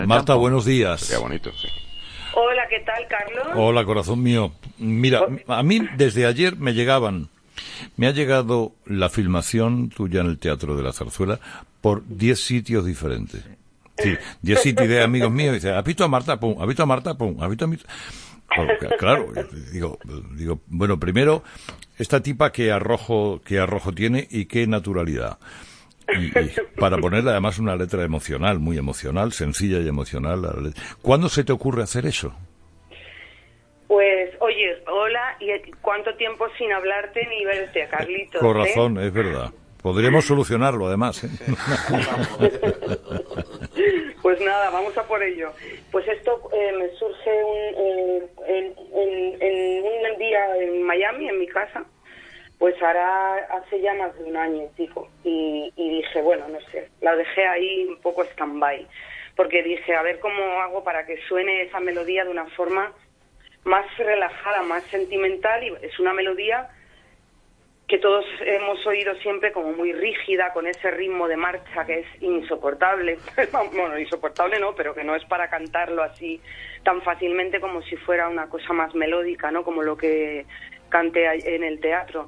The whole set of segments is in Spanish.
Marta, buenos días. Sería bonito, sí. Hola, ¿qué tal, Carlos? Hola, corazón mío. Mira, a mí desde ayer me ha llegado la filmación tuya en el Teatro de la Zarzuela por 10 sitios diferentes. Sí, 10 sitios de amigos míos. Dice, ¿has visto a Marta? Pum, ¿has visto a Marta? Pum, ¿has visto a Marta? Claro, digo, bueno, primero, esta tipa qué arrojo tiene y qué naturalidad. Y para ponerle además una letra emocional, muy emocional, sencilla y emocional. ¿Cuándo se te ocurre hacer eso? Pues, oye, hola, y cuánto tiempo sin hablarte ni verte, Carlitos. Corazón, es verdad. Podríamos solucionarlo, además, ¿eh? Pues nada, vamos a por ello. Pues esto me surge en un día en Miami, en mi casa. Pues hace ya más de un año, dijo, y dije, bueno, no sé, la dejé ahí un poco stand-by, porque dije, a ver cómo hago para que suene esa melodía de una forma más relajada, más sentimental, y es una melodía que todos hemos oído siempre como muy rígida, con ese ritmo de marcha que es insoportable, bueno, insoportable no, pero que no es para cantarlo así tan fácilmente como si fuera una cosa más melódica, ¿no?, como lo que canté en el teatro.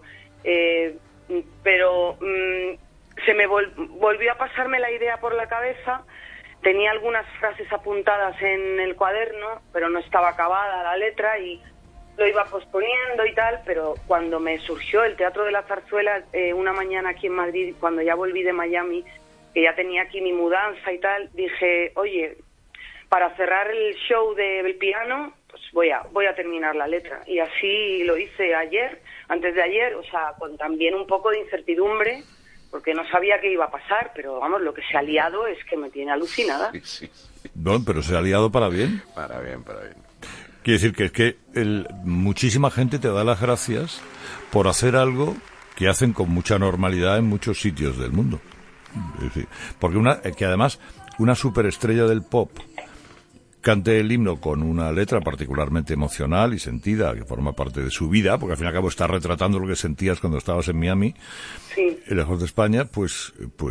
Pero se me volvió a pasarme la idea por la cabeza. Tenía algunas frases apuntadas en el cuaderno, pero no estaba acabada la letra y lo iba posponiendo y tal, pero cuando me surgió el Teatro de la Zarzuela una mañana aquí en Madrid, cuando ya volví de Miami, que ya tenía aquí mi mudanza y tal, dije, oye, para cerrar el show del piano, pues voy a terminar la letra. Y así lo hice antes de ayer, o sea, con también un poco de incertidumbre, porque no sabía qué iba a pasar, pero vamos, lo que se ha liado es que me tiene alucinada. Sí. Bueno, pero se ha liado para bien. Para bien. Quiere decir que es que muchísima gente te da las gracias por hacer algo que hacen con mucha normalidad en muchos sitios del mundo. Es decir, porque que además una superestrella del pop cante el himno con una letra particularmente emocional y sentida, que forma parte de su vida, porque al fin y al cabo está retratando lo que sentías cuando estabas en Miami, sí, lejos de España, pues,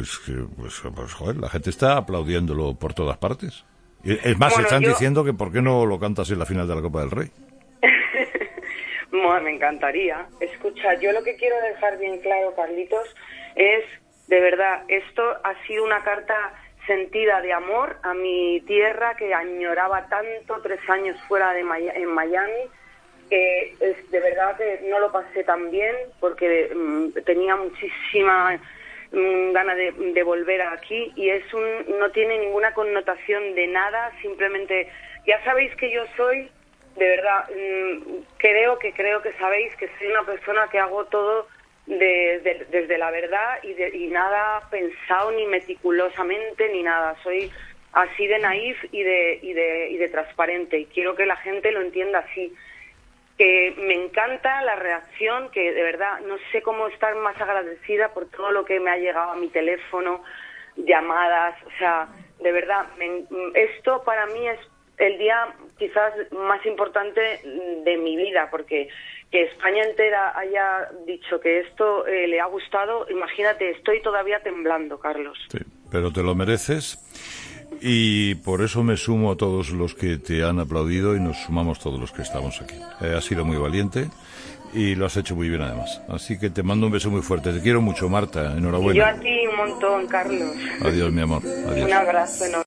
joder, la gente está aplaudiéndolo por todas partes. Es más, bueno, están diciendo que ¿por qué no lo cantas en la final de la Copa del Rey? Bueno, me encantaría. Escucha, yo lo que quiero dejar bien claro, Carlitos, es, de verdad, esto ha sido una carta sentida de amor a mi tierra que añoraba tanto, 3 años fuera en Miami, que es de verdad que no lo pasé tan bien porque tenía muchísima gana de volver aquí, y no tiene ninguna connotación de nada, simplemente ya sabéis que yo soy, de verdad, creo que sabéis que soy una persona que hago todo desde la verdad y nada pensado ni meticulosamente ni nada. Soy así de naif y de transparente, y quiero que la gente lo entienda así. Que me encanta la reacción, que de verdad no sé cómo estar más agradecida por todo lo que me ha llegado a mi teléfono, llamadas, o sea, de verdad, esto para mí es el día quizás más importante de mi vida, porque que España entera haya dicho que esto le ha gustado, imagínate, estoy todavía temblando, Carlos. Sí, pero te lo mereces, y por eso me sumo a todos los que te han aplaudido y nos sumamos todos los que estamos aquí. Has sido muy valiente y lo has hecho muy bien además. Así que te mando un beso muy fuerte. Te quiero mucho, Marta. Enhorabuena. Y yo a ti un montón, Carlos. Adiós, mi amor. Adiós. Un abrazo enorme.